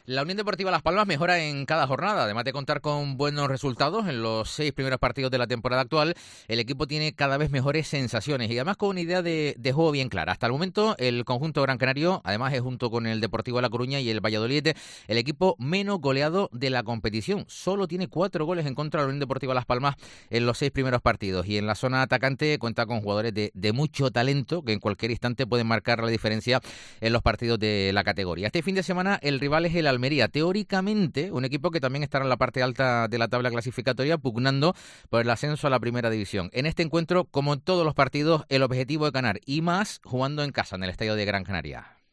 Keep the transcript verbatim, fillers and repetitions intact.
La Unión Deportiva Las Palmas mejora en cada jornada. Además de contar con buenos resultados en los seis primeros partidos de la temporada actual, el equipo tiene cada vez mejores sensaciones y además con una idea de, de juego bien clara. Hasta el momento, el conjunto Gran Canario, además es junto con el Deportivo La Coruña y el Valladolid, el equipo menos goleado de la competición. Solo tiene cuatro goles en contra de la Unión Deportiva Las Palmas en los seis primeros partidos. Y en la zona atacante cuenta con jugadores de, de mucho talento que en cualquier instante pueden marcar la diferencia en los partidos de la categoría. Este fin de semana el rival es el Almería, teóricamente un equipo que también estará en la parte alta de la tabla clasificatoria pugnando por el ascenso a la primera división. En este encuentro, como en todos los partidos, el objetivo es ganar y más jugando en casa en el estadio de Gran Canaria.